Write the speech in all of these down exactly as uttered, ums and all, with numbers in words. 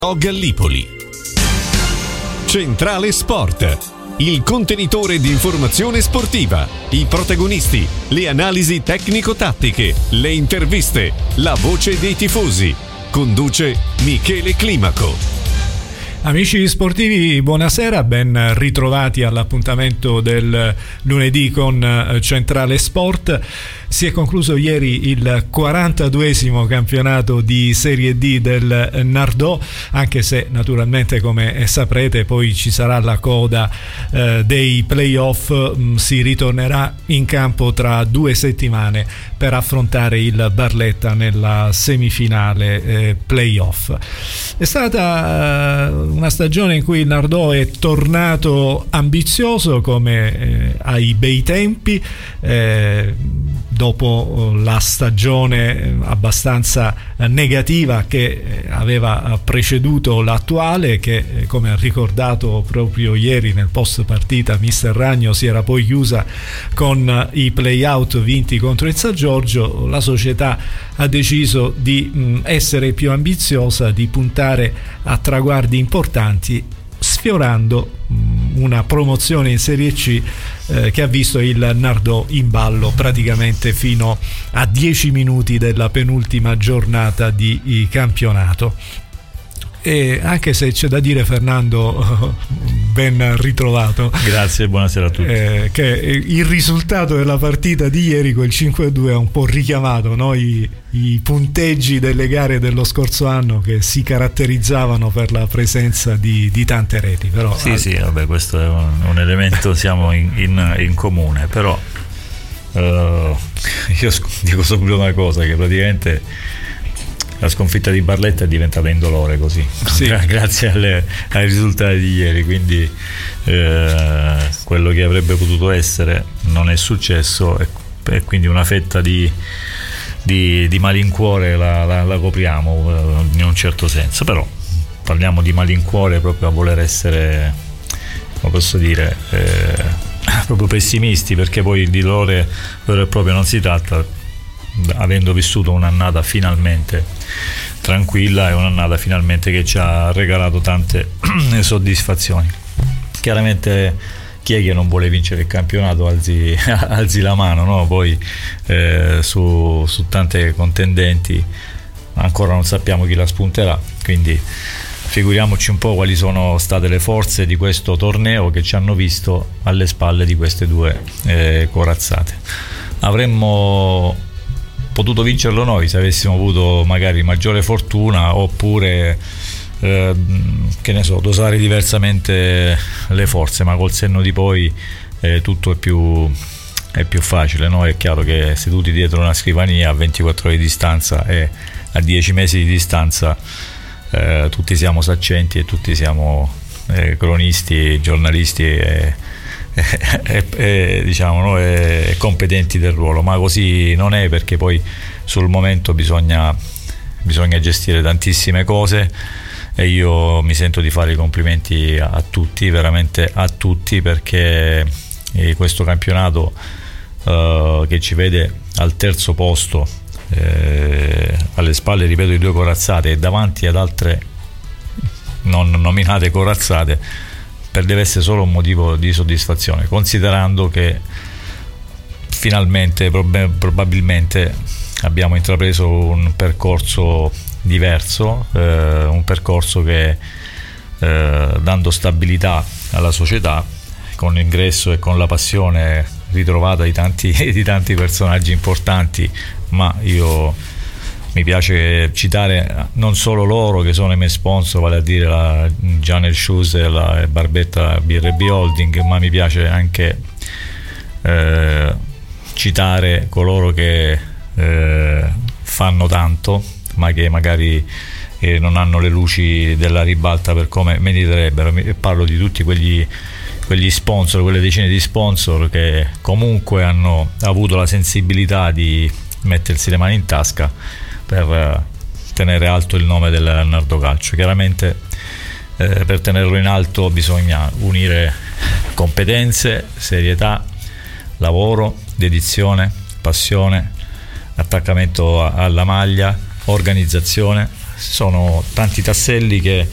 Gallipoli. Centrale Sport, il contenitore di informazione sportiva, i protagonisti, le analisi tecnico-tattiche, le interviste, la voce dei tifosi. Conduce Michele Climaco. Amici sportivi, buonasera, ben ritrovati all'appuntamento del lunedì con Centrale Sport. Si è concluso ieri il quarantaduesimo campionato di Serie D del Nardò, anche se naturalmente, come saprete, poi ci sarà la coda eh, dei playoff. Si ritornerà in campo tra due settimane per affrontare il Barletta nella semifinale eh, playoff. È stata eh, una stagione in cui il Nardò è tornato ambizioso come eh, ai bei tempi, eh, dopo la stagione abbastanza negativa che aveva preceduto l'attuale, che come ha ricordato proprio ieri nel post partita mister Ragno si era poi chiusa con i play-out vinti contro il San Giorgio. La società ha deciso di mh, essere più ambiziosa, di puntare a traguardi importanti, sfiorando mh, una promozione in Serie C eh, che ha visto il Nardò in ballo praticamente fino a dieci minuti della penultima giornata di campionato. E anche se c'è da dire, Fernando, ben ritrovato. Grazie, buonasera a tutti. Eh, che il risultato della partita di ieri, quel cinque a due, ha un po' richiamato, no? I, i punteggi delle gare dello scorso anno, che si caratterizzavano per la presenza di, di tante reti. Però, sì, al... sì, vabbè, questo è un, un elemento, siamo in, in, in comune, però uh, io dico solo una cosa, che praticamente la sconfitta di Barletta è diventata indolore così, sì. Grazie alle, ai risultati di ieri, quindi eh, quello che avrebbe potuto essere non è successo, e, e quindi una fetta di, di, di malincuore la, la, la copriamo eh, in un certo senso, però parliamo di malincuore proprio a voler essere, come posso dire, eh, proprio pessimisti, perché poi di dolore vero e proprio non si tratta, avendo vissuto un'annata finalmente tranquilla e un'annata finalmente che ci ha regalato tante soddisfazioni. Chiaramente chi è che non vuole vincere il campionato, alzi, alzi la mano, no? Poi eh, su, su tante contendenti ancora non sappiamo chi la spunterà, quindi figuriamoci un po' quali sono state le forze di questo torneo che ci hanno visto alle spalle di queste due eh, corazzate. Avremmo potuto vincerlo noi se avessimo avuto magari maggiore fortuna, oppure eh, che ne so, dosare diversamente le forze, ma col senno di poi eh, tutto è più, è più facile, no? È chiaro che seduti dietro una scrivania a ventiquattro ore di distanza e a dieci mesi di distanza eh, tutti siamo saccenti e tutti siamo eh, cronisti, giornalisti e E, e, diciamo, no, e competenti del ruolo, ma così non è, perché poi sul momento bisogna, bisogna gestire tantissime cose, e io mi sento di fare i complimenti a, a tutti, veramente a tutti, perché eh, questo campionato eh, che ci vede al terzo posto, eh, alle spalle, ripeto, di due corazzate e davanti ad altre non nominate corazzate, per deve essere solo un motivo di soddisfazione, considerando che finalmente prob- probabilmente abbiamo intrapreso un percorso diverso, eh, un percorso che eh, dando stabilità alla società, con l'ingresso e con la passione ritrovata di tanti, di tanti personaggi importanti, ma io mi piace citare non solo loro che sono i miei sponsor, vale a dire la Janel Shoes e la Barbetta B R B Holding, ma mi piace anche eh, citare coloro che eh, fanno tanto ma che magari eh, non hanno le luci della ribalta per come meriterebbero. E parlo di tutti quegli, quegli sponsor, quelle decine di sponsor che comunque hanno avuto la sensibilità di mettersi le mani in tasca per tenere alto il nome del Nardò Calcio. Chiaramente eh, per tenerlo in alto bisogna unire competenze, serietà, lavoro, dedizione, passione, attaccamento a, alla maglia, organizzazione, sono tanti tasselli che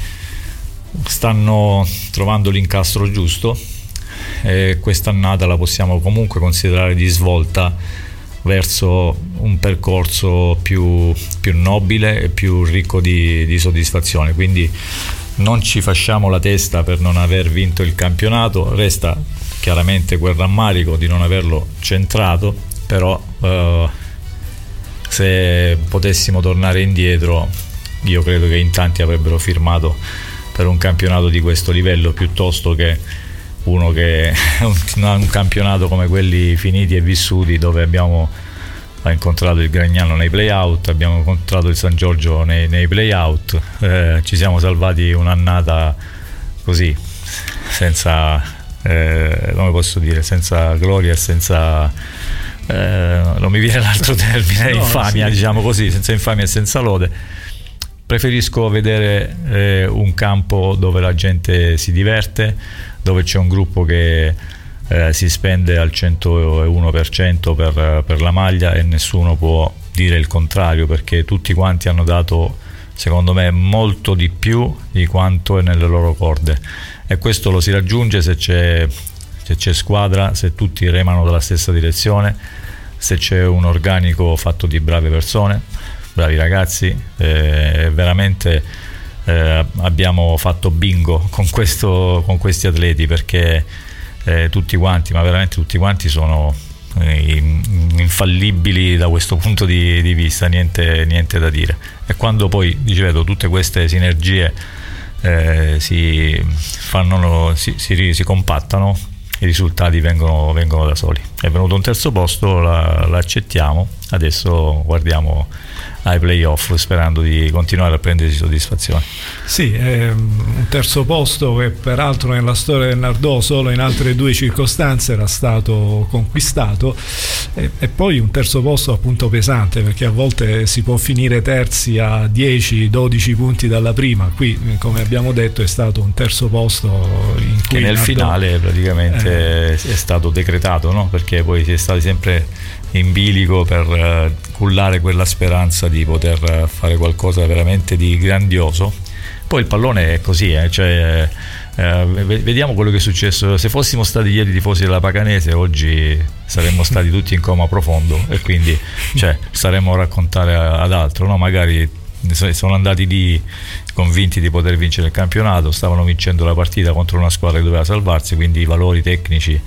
stanno trovando l'incastro giusto, e quest'annata la possiamo comunque considerare di svolta verso un percorso più, più nobile e più ricco di, di soddisfazione. Quindi non ci facciamo la testa per non aver vinto il campionato, resta chiaramente quel rammarico di non averlo centrato, però eh, se potessimo tornare indietro io credo che in tanti avrebbero firmato per un campionato di questo livello piuttosto che uno che un, un campionato come quelli finiti e vissuti, dove abbiamo incontrato il Gragnano nei play-out, abbiamo incontrato il San Giorgio nei, nei play-out, eh, ci siamo salvati un'annata così, senza, eh, come posso dire, senza gloria e senza, eh, non mi viene l'altro termine, no, infamia, sì. Diciamo così, senza infamia e senza lode. Preferisco vedere eh, un campo dove la gente si diverte, dove c'è un gruppo che eh, si spende al centouno per cento per, per la maglia, e nessuno può dire il contrario, perché tutti quanti hanno dato, secondo me, molto di più di quanto è nelle loro corde, e questo lo si raggiunge se c'è, se c'è squadra, se tutti remano dalla stessa direzione, se c'è un organico fatto di brave persone, bravi ragazzi. Eh, veramente eh, abbiamo fatto bingo con, questo, con questi atleti, perché eh, tutti quanti, ma veramente tutti quanti sono eh, infallibili da questo punto di, di vista, niente, niente da dire. E quando poi, ripeto, tutte queste sinergie eh, si fanno, si, si, si compattano, i risultati vengono, vengono da soli. È venuto un terzo posto, la, l'accettiamo, adesso guardiamo ai playoff sperando di continuare a prendersi soddisfazione. Sì, è un terzo posto che peraltro nella storia del Nardò solo in altre due circostanze era stato conquistato, e, e poi un terzo posto appunto pesante, perché a volte si può finire terzi a dieci dodici punti dalla prima. Qui, come abbiamo detto, è stato un terzo posto in cui che nel Nardò, finale praticamente eh, è stato decretato, no? Perché poi si è stati sempre in bilico per uh, cullare quella speranza di poter uh, fare qualcosa veramente di grandioso. Poi il pallone è così, eh, cioè, uh, vediamo quello che è successo. Se fossimo stati ieri tifosi della Paganese, oggi saremmo stati tutti in coma profondo, e quindi cioè, saremmo a raccontare ad altro, no? Magari sono andati lì convinti di poter vincere il campionato, stavano vincendo la partita contro una squadra che doveva salvarsi, quindi i valori tecnici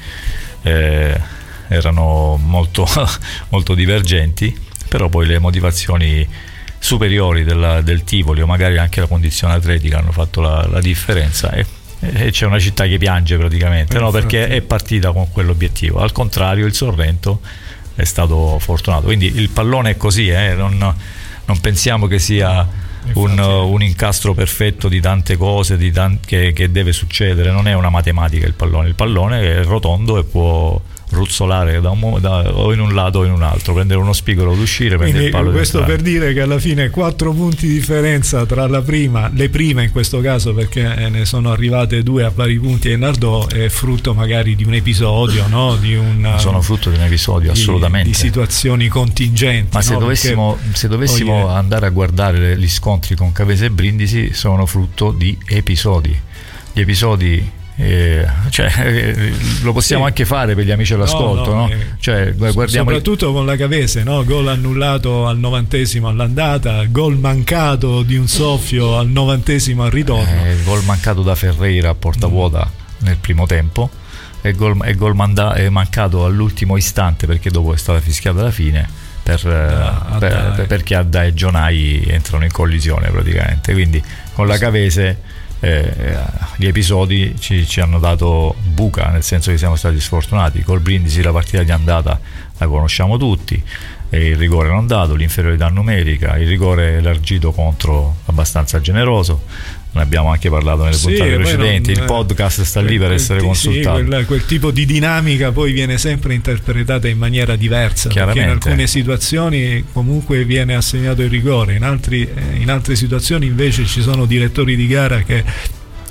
eh, erano molto, molto divergenti, però poi le motivazioni superiori della, del Tivoli, o magari anche la condizione atletica, hanno fatto la, la differenza, e, e c'è una città che piange praticamente, no? Perché è partita con quell'obiettivo. Al contrario, il Sorrento è stato fortunato. Quindi il pallone è così, eh? non, non pensiamo che sia un, un incastro perfetto di tante cose di tan- che, che deve succedere. Non è una matematica il pallone, il pallone è rotondo e può ruzzolare da un, da, o in un lato o in un altro, prendere uno spigolo d'uscire, prendere il palo. Questo per dire che alla fine quattro punti di differenza tra la prima, le prime in questo caso, perché ne sono arrivate due a vari punti, e Nardò è frutto magari di un episodio, no? Di un, sono frutto di un episodio, di, assolutamente, di situazioni contingenti. Ma se no? dovessimo, perché, se dovessimo oh, andare a guardare gli scontri con Cavese e Brindisi, sono frutto di episodi. Gli episodi Eh, cioè, eh, lo possiamo sì. anche fare per gli amici all'ascolto, no, no, no? Eh, cioè, guardiamo soprattutto il... con la Cavese, no? Gol annullato al novantesimo all'andata, gol mancato di un soffio al novantesimo al ritorno, eh, gol mancato da Ferreira a porta vuota mm. nel primo tempo, e gol, e gol manda- è mancato all'ultimo istante, perché dopo è stata fischiata la fine per, ah, per, per, perché Adda e Gionai entrano in collisione praticamente. Quindi con la Cavese Eh, gli episodi ci, ci hanno dato buca, nel senso che siamo stati sfortunati. Col Brindisi la partita di andata la conosciamo tutti, e il rigore non dato, l'inferiorità numerica, il rigore elargito contro abbastanza generoso, ne abbiamo anche parlato nelle puntate sì, precedenti, non, il podcast sta lì per essere consultato. Sì, quel, quel tipo di dinamica poi viene sempre interpretata in maniera diversa, perché in alcune situazioni comunque viene assegnato il rigore, in, altri, in altre situazioni invece ci sono direttori di gara che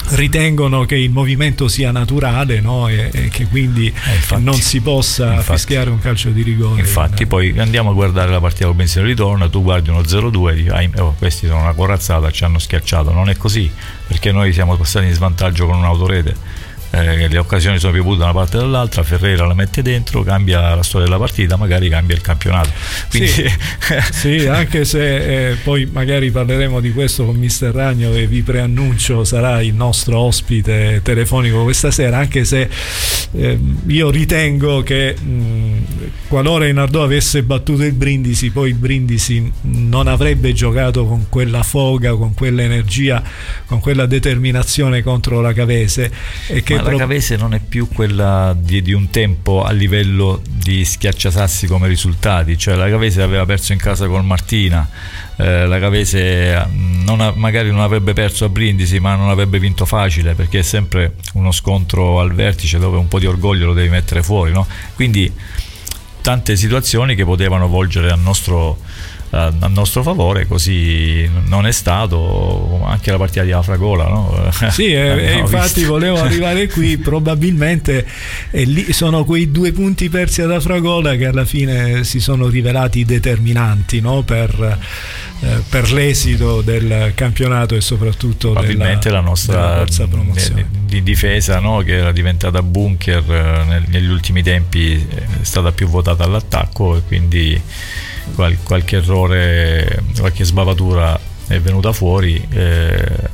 ritengono che il movimento sia naturale, no? e, e che quindi eh, infatti, non si possa infatti, fischiare un calcio di rigore. Infatti in... poi andiamo a guardare la partita con Benzino ritorno, tu guardi uno zero due e dici ah, oh, questi sono una corazzata, ci hanno schiacciato. Non è così, perché noi siamo passati in svantaggio con un'autorete. Eh, le occasioni sono piovute da una parte e dall'altra, Ferreira la mette dentro, cambia la storia della partita, magari cambia il campionato. Quindi... Sì, sì, anche se eh, poi magari parleremo di questo con mister Ragno, e vi preannuncio sarà il nostro ospite telefonico questa sera, anche se eh, io ritengo che mh, qualora il Nardò avesse battuto il Brindisi, poi il Brindisi non avrebbe giocato con quella foga, con quell'energia, con quella determinazione contro la Cavese, e che Ma la Cavese non è più quella di, di un tempo a livello di schiacciasassi come risultati, cioè la Cavese aveva perso in casa col Martina, eh, la Cavese non ha, magari non avrebbe perso a Brindisi, ma non avrebbe vinto facile, perché è sempre uno scontro al vertice dove un po' di orgoglio lo devi mettere fuori, no? Quindi tante situazioni che potevano volgere al nostro a nostro favore, così non è stato. Anche la partita di Afragola, no? Sì, e, e infatti visto. Volevo arrivare qui, probabilmente e lì sono quei due punti persi ad Afragola che alla fine si sono rivelati determinanti, no? per, eh, per l'esito del campionato e soprattutto probabilmente della, la nostra promozione. Di difesa, no? Che era diventata bunker nel, negli ultimi tempi, è stata più votata all'attacco, e quindi Qual, qualche errore, qualche sbavatura è venuta fuori, eh,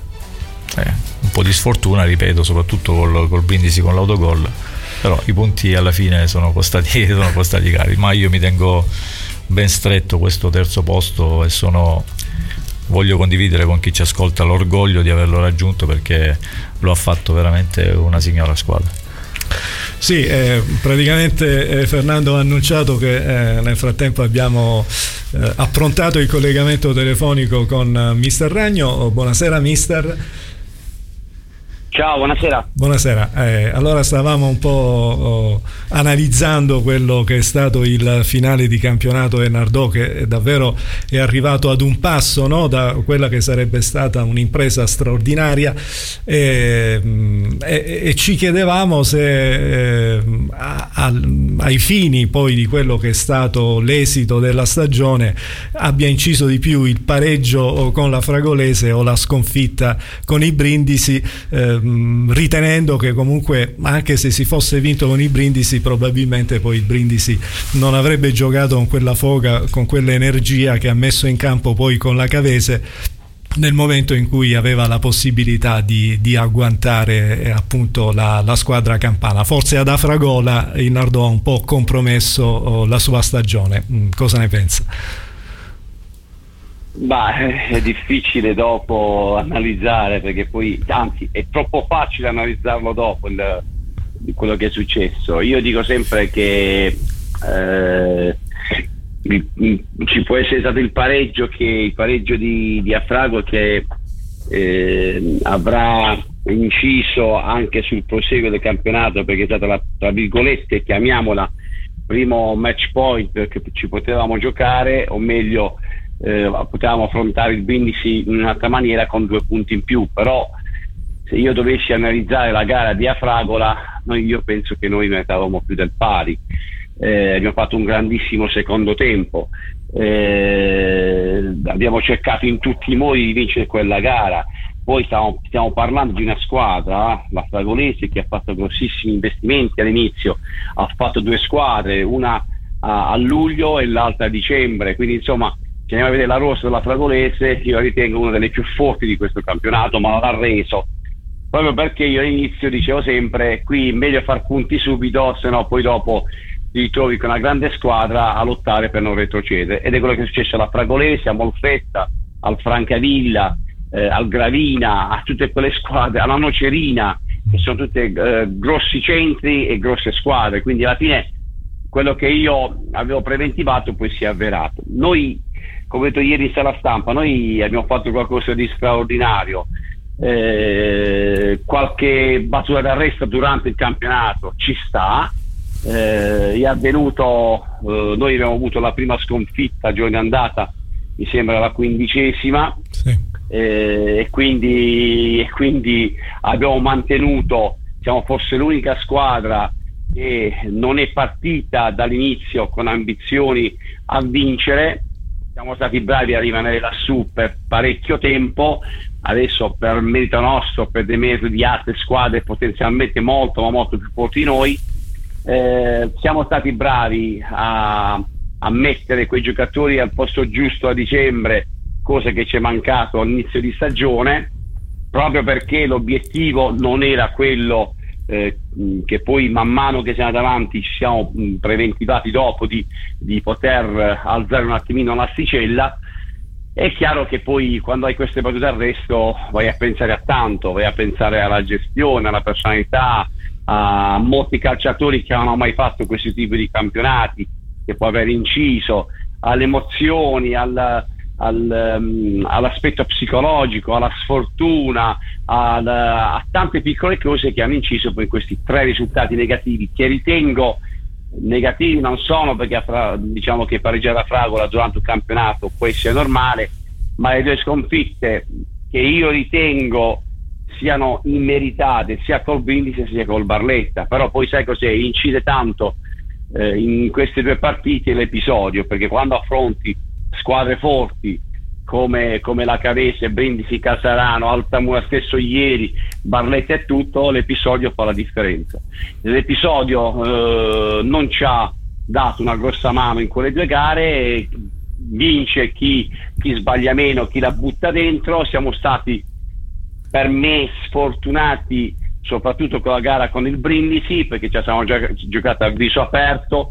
eh, un po' di sfortuna, ripeto, soprattutto col, col Brindisi con l'autogol, però i punti alla fine sono costati, sono costati cari, ma io mi tengo ben stretto questo terzo posto e sono voglio condividere con chi ci ascolta l'orgoglio di averlo raggiunto, perché lo ha fatto veramente una signora squadra. Sì, eh, praticamente eh, Fernando ha annunciato che eh, nel frattempo abbiamo eh, approntato il collegamento telefonico con eh, mister Ragno. Buonasera mister. Ciao, buonasera. Buonasera. Eh, allora stavamo un po' oh, analizzando quello che è stato il finale di campionato del Nardò, che davvero è arrivato ad un passo, no? Da quella che sarebbe stata un'impresa straordinaria, e, e, e ci chiedevamo se eh, a, a, ai fini poi di quello che è stato l'esito della stagione abbia inciso di più il pareggio con la Fragolese o la sconfitta con i Brindisi, eh, ritenendo che comunque anche se si fosse vinto con i Brindisi probabilmente poi il Brindisi non avrebbe giocato con quella foga, con quell'energia che ha messo in campo poi con la Cavese nel momento in cui aveva la possibilità di, di agguantare eh, appunto la, la squadra campana. Forse ad Afragola il Nardò ha un po' compromesso oh, la sua stagione. Mm, cosa ne pensa? Beh, è difficile dopo analizzare, perché poi, anzi, è troppo facile analizzarlo dopo il, quello che è successo. Io dico sempre che eh, ci può essere stato il pareggio, che il pareggio di, di Afrago che eh, avrà inciso anche sul proseguo del campionato, perché è stata la, tra virgolette, chiamiamola, primo match point che ci potevamo giocare, o meglio Eh, potevamo affrontare il Brindisi in un'altra maniera con due punti in più. Però se io dovessi analizzare la gara di Afragola, noi, io penso che noi mettavamo più del pari. Eh, abbiamo fatto un grandissimo secondo tempo, eh, abbiamo cercato in tutti i modi di vincere quella gara. Poi stiamo, stiamo parlando di una squadra, la Fragolese, che ha fatto grossissimi investimenti all'inizio, ha fatto due squadre, una a, a luglio e l'altra a dicembre, quindi insomma se andiamo a vedere la rosa della Fragolese, io la ritengo una delle più forti di questo campionato, ma non ha reso, proprio perché io all'inizio dicevo sempre qui meglio far punti subito, se no poi dopo ti ritrovi con una grande squadra a lottare per non retrocedere, ed è quello che è successo alla Fragolese, a Molfetta, al Francavilla, eh, al Gravina, a tutte quelle squadre, alla Nocerina, che sono tutte eh, grossi centri e grosse squadre. Quindi alla fine quello che io avevo preventivato poi si è avverato. Noi, come ho detto ieri in sala stampa, noi abbiamo fatto qualcosa di straordinario, eh, qualche battuta d'arresto durante il campionato ci sta, eh, è avvenuto, eh, noi abbiamo avuto la prima sconfitta giorno andata, mi sembra la quindicesima, sì. eh, e quindi, e quindi abbiamo mantenuto, siamo forse l'unica squadra che non è partita dall'inizio con ambizioni a vincere. Siamo stati bravi a rimanere lassù per parecchio tempo. Adesso, per merito nostro, per dei meriti di altre squadre potenzialmente molto ma molto più forti di noi, eh, siamo stati bravi a, a mettere quei giocatori al posto giusto a dicembre, cosa che ci è mancato all'inizio di stagione, proprio perché l'obiettivo non era quello eh, che poi man mano che siamo andati avanti ci siamo mh, preventivati dopo di, di poter alzare un attimino l'asticella. È chiaro che poi quando hai queste battute d'arresto vai a pensare a tanto, vai a pensare alla gestione, alla personalità, a molti calciatori che non hanno mai fatto questi tipi di campionati, che può aver inciso, alle emozioni, al, al, um, all'aspetto psicologico, alla sfortuna, al, a tante piccole cose che hanno inciso poi in questi tre risultati negativi, che ritengo negativi non sono perché diciamo che pareggiare a Fragola durante il campionato può essere normale, ma le due sconfitte che io ritengo siano immeritate sia col Brindisi sia col Barletta. Però poi sai cos'è, incide tanto eh, in queste due partite l'episodio, perché quando affronti squadre forti come, come la Cavese, Brindisi, Casarano, Altamura stesso ieri, Barletta e tutto, l'episodio fa la differenza. L'episodio eh, non ci ha dato una grossa mano in quelle due gare, vince chi, chi sbaglia meno, chi la butta dentro. Siamo stati, per me, sfortunati soprattutto con la gara con il Brindisi, perché ci siamo già giocati a viso aperto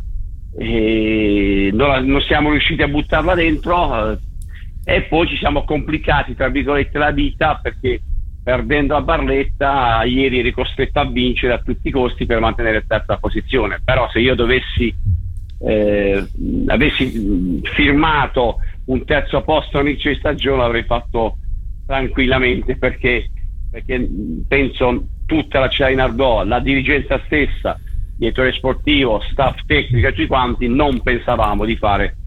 e non, non siamo riusciti a buttarla dentro, eh, e poi ci siamo complicati tra virgolette la vita, perché perdendo a Barletta ieri eri costretto a vincere a tutti i costi per mantenere terza posizione. Però se io dovessi eh, avessi firmato un terzo posto all'inizio di stagione l'avrei fatto tranquillamente, perché, perché penso tutta la Cella Nardò, la dirigenza stessa, direttore sportivo, staff tecnico e tutti quanti non pensavamo di fare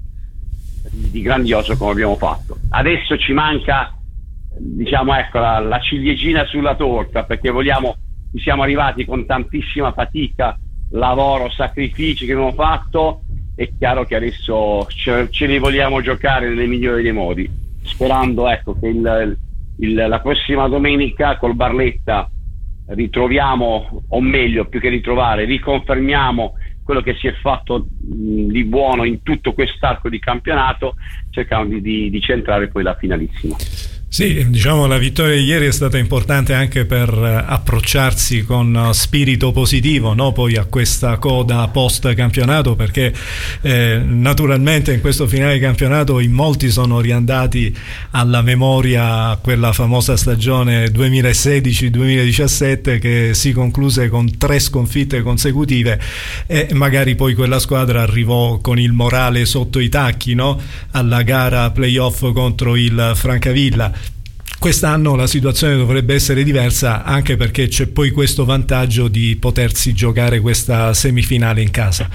di grandioso come abbiamo fatto. Adesso ci manca, diciamo, ecco, la, la ciliegina sulla torta, perché vogliamo, ci siamo arrivati con tantissima fatica, lavoro, sacrifici che abbiamo fatto. È chiaro che adesso ce, ce li vogliamo giocare nel migliore dei modi, sperando, ecco, che il, il, la prossima domenica col Barletta ritroviamo, o meglio, più che ritrovare, riconfermiamo quello che si è fatto mh, di buono in tutto quest'arco di campionato, cercando di, di centrare poi la finalissima. Sì, diciamo la vittoria di ieri è stata importante anche per approcciarsi con spirito positivo, no? Poi a questa coda post campionato, perché eh, naturalmente in questo finale di campionato in molti sono riandati alla memoria quella famosa stagione duemilasedici duemiladiciassette che si concluse con tre sconfitte consecutive, e magari poi quella squadra arrivò con il morale sotto i tacchi, no? Alla gara playoff contro il Francavilla. Quest'anno la situazione dovrebbe essere diversa, anche perché c'è poi questo vantaggio di potersi giocare questa semifinale in casa.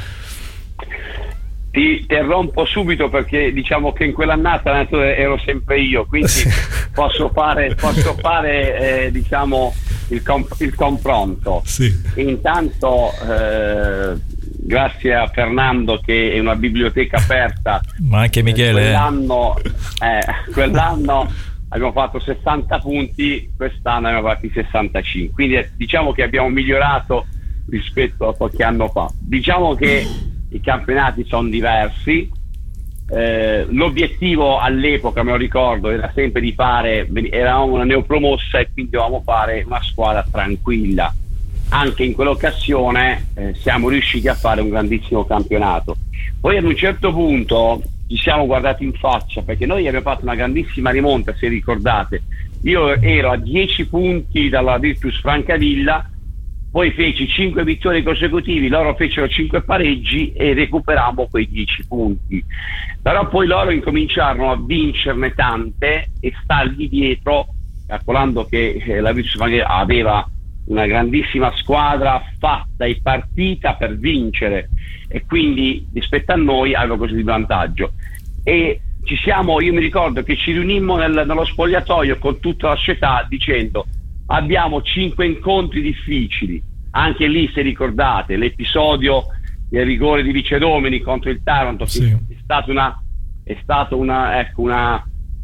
Ti interrompo subito perché diciamo che in quell'annata ero sempre io, quindi posso fare, posso fare eh, diciamo il, comp- il confronto. Sì. Intanto eh, grazie a Fernando che è una biblioteca aperta, ma anche Michele, quell'anno, eh, quell'anno abbiamo fatto sessanta punti, quest'anno abbiamo fatti sessantacinque, quindi diciamo che abbiamo migliorato rispetto a qualche anno fa. Diciamo che i campionati sono diversi, eh, l'obiettivo all'epoca, me lo ricordo, era sempre di fare, eravamo una neopromossa e quindi dovevamo fare una squadra tranquilla. Anche in quell'occasione eh, siamo riusciti a fare un grandissimo campionato. Poi ad un certo punto ci siamo guardati in faccia, perché noi abbiamo fatto una grandissima rimonta, se ricordate. Io ero a dieci punti dalla Virtus Francavilla, poi feci cinque vittorie consecutivi, loro fecero cinque pareggi e recuperammo quei dieci punti. Però poi loro incominciarono a vincerne tante e stargli dietro, calcolando che eh, la Virtus Francavilla aveva una grandissima squadra fatta e partita per vincere, e quindi rispetto a noi aveva così di vantaggio, e ci siamo, io mi ricordo che ci riunimmo nel, nello spogliatoio con tutta la società dicendo abbiamo cinque incontri difficili, anche lì se ricordate l'episodio del rigore di Vicedomini contro il Taranto, sì. è stato una è stato una ecco una,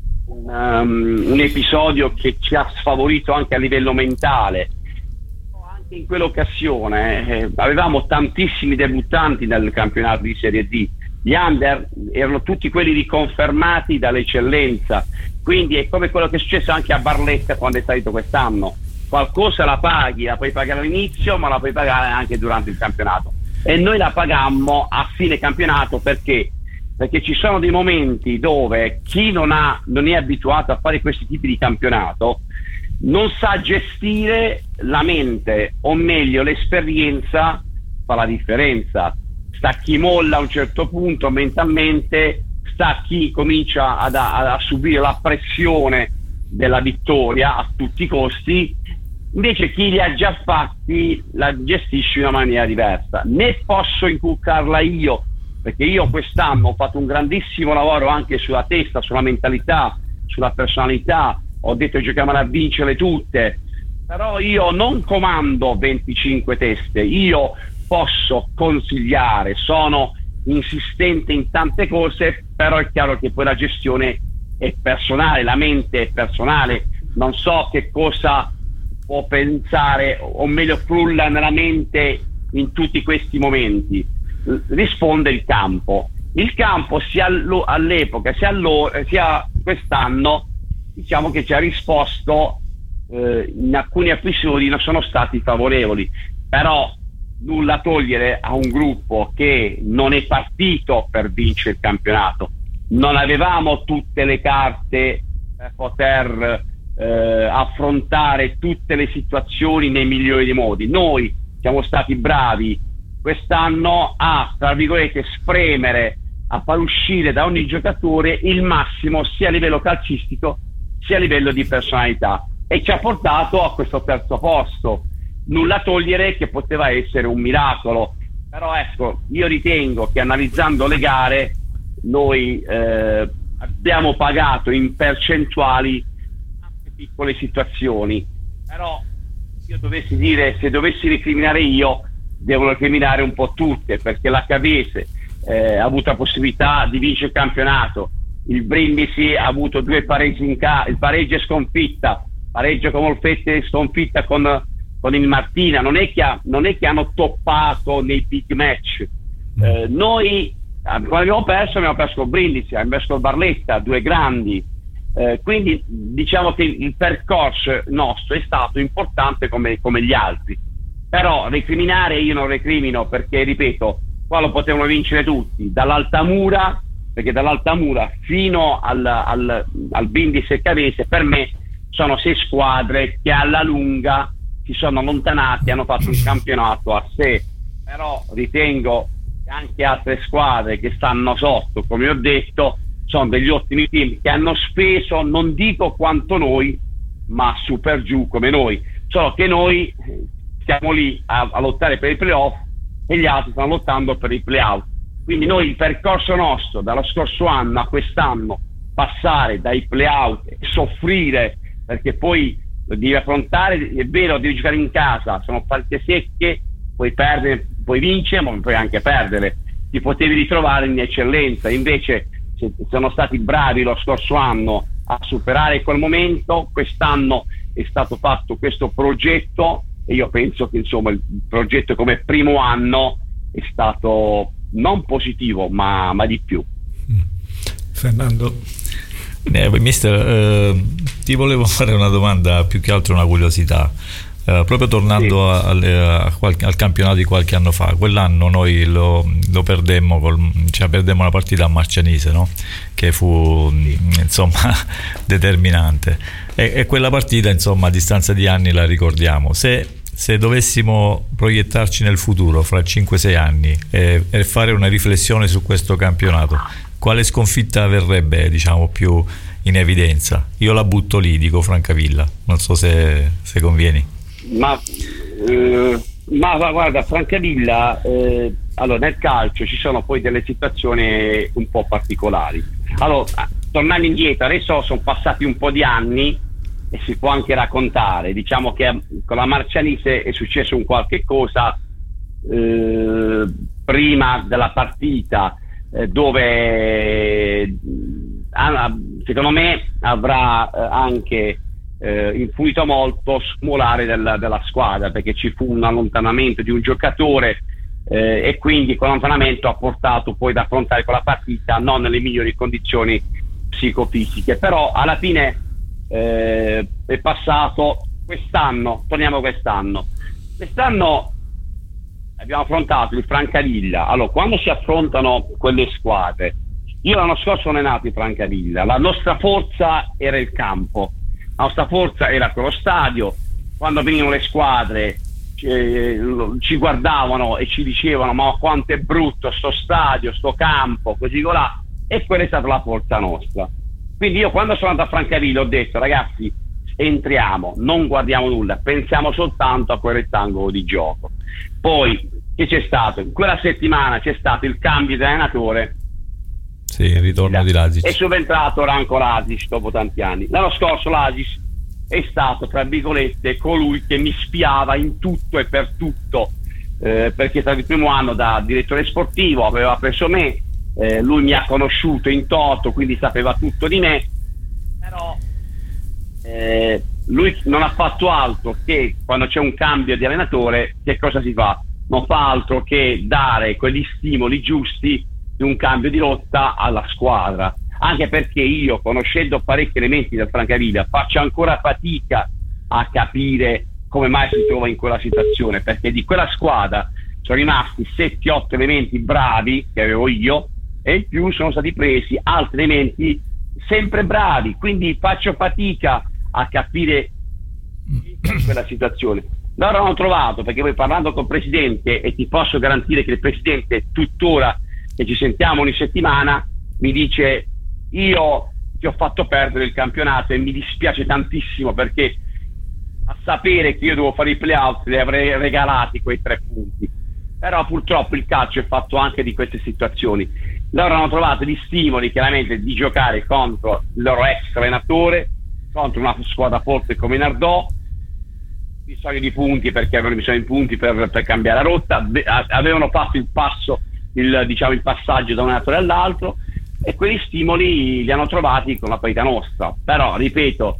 una um, un episodio che ci ha sfavorito anche a livello mentale. Anche in quell'occasione eh, avevamo tantissimi debuttanti nel campionato di Serie D, gli under erano tutti quelli riconfermati dall'eccellenza, quindi è come quello che è successo anche a Barletta quando è salito quest'anno, qualcosa la paghi, la puoi pagare all'inizio ma la puoi pagare anche durante il campionato, e noi la pagammo a fine campionato. Perché? Perché ci sono dei momenti dove chi non ha non è abituato a fare questi tipi di campionato non sa gestire la mente, o meglio l'esperienza fa la differenza. Sta chi molla a un certo punto mentalmente, sta chi comincia ad, a, a subire la pressione della vittoria a tutti i costi, invece chi li ha già fatti la gestisce in una maniera diversa. Né posso inculcarla io, perché io quest'anno ho fatto un grandissimo lavoro anche sulla testa, sulla mentalità, sulla personalità, ho detto giochiamole a vincere tutte, però io non comando venticinque teste, io posso consigliare, sono insistente in tante cose, però è chiaro che poi la gestione è personale, la mente è personale, non so che cosa può pensare, o meglio frulla nella mente in tutti questi momenti. Risponde il campo, il campo sia all'epoca sia, allora, sia quest'anno, diciamo che ci ha risposto eh, in alcuni episodi non sono stati favorevoli, però nulla togliere a un gruppo che non è partito per vincere il campionato, non avevamo tutte le carte per poter eh, affrontare tutte le situazioni nei migliori dei modi. Noi siamo stati bravi quest'anno a, tra virgolette, spremere, a far uscire da ogni giocatore il massimo sia a livello calcistico sia a livello di personalità, e ci ha portato a questo terzo posto. Nulla togliere che poteva essere un miracolo, però ecco, io ritengo che analizzando le gare noi eh, abbiamo pagato in percentuali anche piccole situazioni, però se io dovessi dire, se dovessi recriminare io, devono recriminare un po' tutte, perché la Cavese eh, ha avuto la possibilità di vincere il campionato, il Brindisi ha avuto due pareggi in casa, il pareggio e sconfitta, pareggio con Molfette e sconfitta con, con il Martina, non è che, ha, non è che hanno toppato nei big match. Eh, noi quando abbiamo perso abbiamo perso con Brindisi, abbiamo perso con Barletta, due grandi, eh, quindi diciamo che il percorso nostro è stato importante come, come gli altri, però recriminare io non recrimino, perché ripeto, qua lo potevano vincere tutti, dall'Altamura, perché dall'Altamura fino al, al, al Brindisi e Cavese per me sono sei squadre che alla lunga si sono allontanati, hanno fatto un campionato a sé, però ritengo che anche altre squadre che stanno sotto, come ho detto, sono degli ottimi team che hanno speso, non dico quanto noi, ma super giù come noi, solo che noi siamo lì a, a lottare per i playoff e gli altri stanno lottando per i playout. Quindi noi il percorso nostro dallo scorso anno a quest'anno, passare dai playout e soffrire, perché poi devi affrontare, è vero, devi giocare in casa, sono partite secche, puoi perdere, puoi vincere, ma puoi anche perdere, ti potevi ritrovare in eccellenza. Invece sono stati bravi lo scorso anno a superare quel momento, quest'anno è stato fatto questo progetto e io penso che insomma il progetto come primo anno è stato non positivo ma, ma di più. Fernando. Eh, mister, eh, ti volevo fare una domanda, più che altro una curiosità, eh, proprio tornando sì. a, a, a qualche, al campionato di qualche anno fa. Quell'anno noi lo, lo perdemmo, col, cioè perdemmo una partita a Marcianise, no? Che fu sì. insomma determinante, e, e quella partita insomma a distanza di anni la ricordiamo. Se Se dovessimo proiettarci nel futuro fra cinque sei anni e, e fare una riflessione su questo campionato, quale sconfitta verrebbe, diciamo, più in evidenza? Io la butto lì, dico Francavilla, non so se, se convieni. Ma, eh, ma guarda, Francavilla, eh, allora nel calcio ci sono poi delle situazioni un po' particolari. Allora, tornando indietro, adesso sono passati un po' di anni e si può anche raccontare, diciamo che con la Marcianise è successo un qualche cosa eh, prima della partita eh, dove eh, secondo me avrà eh, anche eh, influito molto sul morale della, della squadra, perché ci fu un allontanamento di un giocatore eh, e quindi quell'allontanamento ha portato poi ad affrontare quella partita non nelle migliori condizioni psicofisiche, però alla fine eh, è passato. Quest'anno, torniamo quest'anno quest'anno abbiamo affrontato il Francavilla. Allora, quando si affrontano quelle squadre, io l'anno scorso sono nato in Francavilla, la nostra forza era il campo, la nostra forza era quello stadio. Quando venivano le squadre eh, ci guardavano e ci dicevano ma quanto è brutto sto stadio, sto campo, così colà, e quella è stata la forza nostra. Quindi io quando sono andato a Francavilla ho detto ragazzi, entriamo, non guardiamo nulla, pensiamo soltanto a quel rettangolo di gioco. Poi che c'è stato? In quella settimana c'è stato il cambio di allenatore. Sì, il ritorno di Lazic. È subentrato Ranko Lazic dopo tanti anni. L'anno scorso Lazic è stato, tra virgolette, colui che mi spiava in tutto e per tutto, eh, perché è stato il primo anno da direttore sportivo, aveva preso me, eh, lui mi ha conosciuto in toto, quindi sapeva tutto di me, però eh, lui non ha fatto altro che, quando c'è un cambio di allenatore, che cosa si fa? Non fa altro che dare quegli stimoli giusti di un cambio di rotta alla squadra, anche perché io, conoscendo parecchi elementi del Francavilla, faccio ancora fatica a capire come mai si trova in quella situazione, perché di quella squadra sono rimasti sette otto elementi bravi che avevo io e in più sono stati presi altri elementi sempre bravi, quindi faccio fatica a capire quella situazione. Loro hanno trovato, perché poi parlando col presidente, e ti posso garantire che il presidente tuttora che ci sentiamo ogni settimana mi dice io ti ho fatto perdere il campionato e mi dispiace tantissimo, perché a sapere che io devo fare i playout li avrei regalati quei tre punti, però purtroppo il calcio è fatto anche di queste situazioni. Loro hanno trovato gli stimoli chiaramente di giocare contro il loro ex allenatore, contro una squadra forte come Nardò, bisogno di punti perché avevano bisogno di punti per, per cambiare la rotta, avevano fatto il passo il, diciamo, il passaggio da un allenatore all'altro, e quegli stimoli li hanno trovati con la partita nostra. Però ripeto,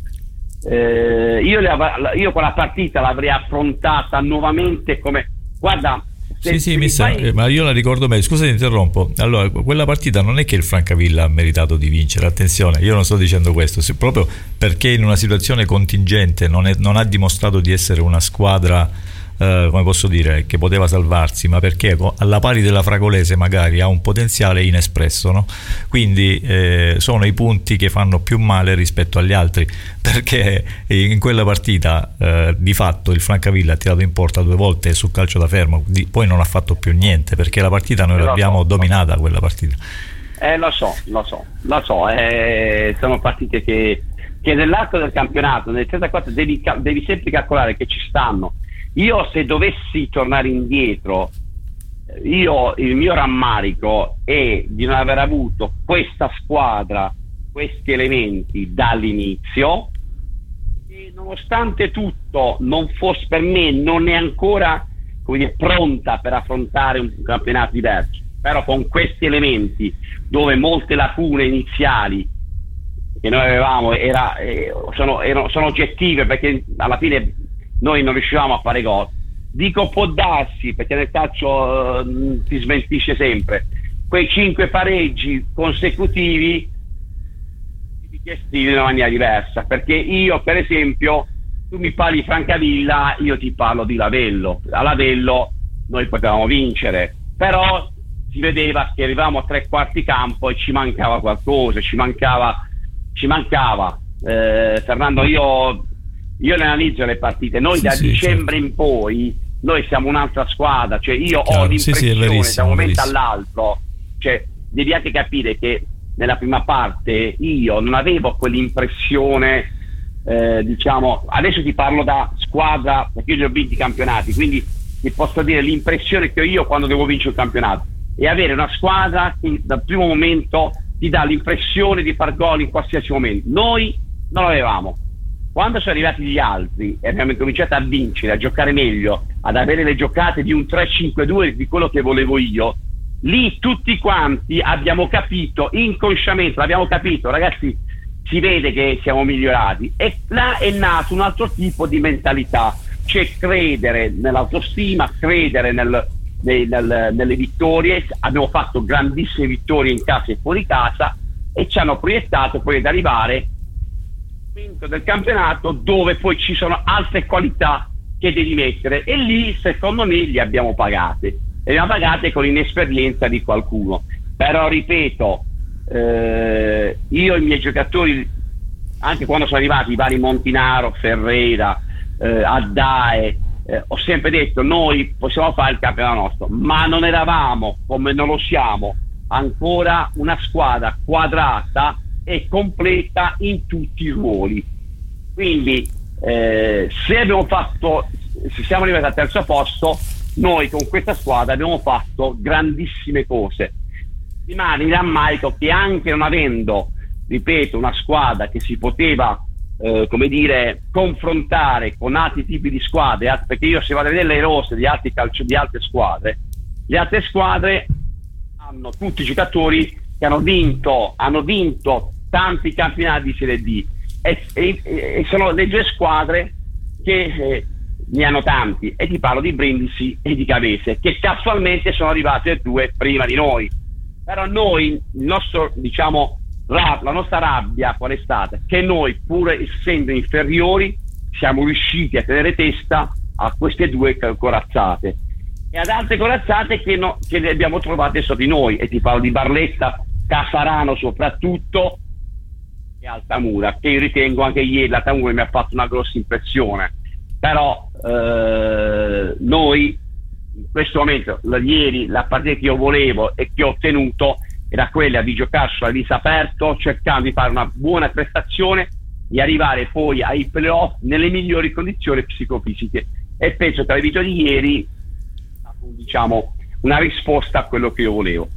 eh, io, le, io quella partita l'avrei affrontata nuovamente come, guarda, sì sì mi sa, fai... ma io la ricordo meglio. Scusa, ti interrompo. Allora, quella partita non è che il Francavilla ha meritato di vincere, attenzione, io non sto dicendo questo, proprio perché in una situazione contingente non, è, non ha dimostrato di essere una squadra Uh, come posso dire, che poteva salvarsi, ma perché alla pari della Fragolese magari ha un potenziale inespresso, no? Quindi eh, sono i punti che fanno più male rispetto agli altri, perché in quella partita eh, di fatto il Francavilla ha tirato in porta due volte sul calcio da fermo, di, poi non ha fatto più niente, perché la partita noi l'abbiamo dominata, quella partita. Eh, lo so, lo so, lo so, eh, sono partite che, che nell'arco del campionato, nel trentaquattro devi, devi sempre calcolare che ci stanno. Io se dovessi tornare indietro, io il mio rammarico è di non aver avuto questa squadra, questi elementi dall'inizio, e nonostante tutto non fosse, per me non è ancora, come dire, pronta per affrontare un campionato diverso, però con questi elementi dove molte lacune iniziali che noi avevamo era, eh, sono, erano, sono oggettive, perché alla fine noi non riuscivamo a fare gol. Dico può darsi, perché nel calcio uh, ti smentisce sempre, quei cinque pareggi consecutivi ti gestiti in una maniera diversa, perché io per esempio, tu mi parli di Francavilla, io ti parlo di Lavello. A Lavello noi potevamo vincere, però si vedeva che arrivavamo a tre quarti campo e ci mancava qualcosa, ci mancava ci mancava eh, Fernando, io io le analizzo le partite, noi sì, da sì, dicembre certo. in poi noi siamo un'altra squadra, cioè io Chiaro, ho l'impressione sì, sì, da un momento all'altro, cioè devi anche capire che nella prima parte io non avevo quell'impressione, eh, diciamo, adesso ti parlo da squadra perché io già ho vinto i campionati, quindi ti posso dire l'impressione che ho io quando devo vincere il campionato, e avere una squadra che dal primo momento ti dà l'impressione di far gol in qualsiasi momento. Noi non l'avevamo. Quando sono arrivati gli altri e abbiamo cominciato a vincere, a giocare meglio, ad avere le giocate di un tre cinque due, di quello che volevo io, lì tutti quanti abbiamo capito, inconsciamente l'abbiamo capito, ragazzi, si vede che siamo migliorati, e là è nato un altro tipo di mentalità, cioè credere nell'autostima, credere nel, nel, nel, nelle vittorie. Abbiamo fatto grandissime vittorie in casa e fuori casa e ci hanno proiettato poi ad arrivare del campionato, dove poi ci sono altre qualità che devi mettere, e lì secondo me li abbiamo pagate e le abbiamo pagate con l'inesperienza di qualcuno. Però ripeto, eh, io e i miei giocatori, anche quando sono arrivati i vari Montinaro, Ferreira, eh, Addae, eh, ho sempre detto noi possiamo fare il campionato nostro, ma non eravamo, come non lo siamo ancora, una squadra quadrata e completa in tutti i ruoli. Quindi eh, se abbiamo fatto, se siamo arrivati al terzo posto, noi con questa squadra abbiamo fatto grandissime cose. Rimane il rammarico che, anche non avendo, ripeto, una squadra che si poteva eh, come dire confrontare con altri tipi di squadre, perché io se vado a vedere le rose di altri calcio di altre squadre, le altre squadre hanno tutti i giocatori che hanno vinto hanno vinto tanti campionati di Serie D, e, e, e sono le due squadre che eh, ne hanno tanti, e ti parlo di Brindisi e di Cavese, che casualmente sono arrivate le due prima di noi. Però noi, il nostro, diciamo, la nostra rabbia qual è stata? Che noi, pur essendo inferiori, siamo riusciti a tenere testa a queste due corazzate e ad altre corazzate che, no, che le abbiamo trovate sotto di noi, e ti parlo di Barletta, Casarano soprattutto, e Altamura, che io ritengo anche ieri l'Altamura mi ha fatto una grossa impressione. Però eh, noi in questo momento, la, ieri la partita che io volevo e che ho ottenuto era quella di giocarsela a viso aperto, cercando di fare una buona prestazione e arrivare poi ai playoff nelle migliori condizioni psicofisiche, e penso che la vittoria di ieri, diciamo, una risposta a quello che io volevo.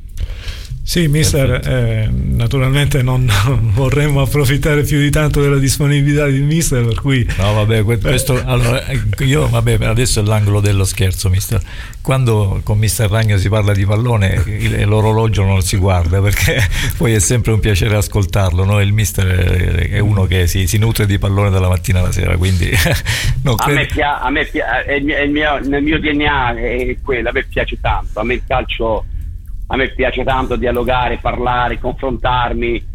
Sì, mister, eh, naturalmente non, non vorremmo approfittare più di tanto della disponibilità del mister, per cui no, vabbè, questo allora io vabbè, adesso è l'angolo dello scherzo, mister. Quando con mister Ragno si parla di pallone, il, l'orologio non si guarda, perché poi è sempre un piacere ascoltarlo, no? Il mister è uno che si, si nutre di pallone dalla mattina alla sera, quindi non a, me pia- a me pia- è il mio, è il mio, nel mio D N A è quello, a me piace tanto, a me il calcio, a me piace tanto dialogare, parlare, confrontarmi,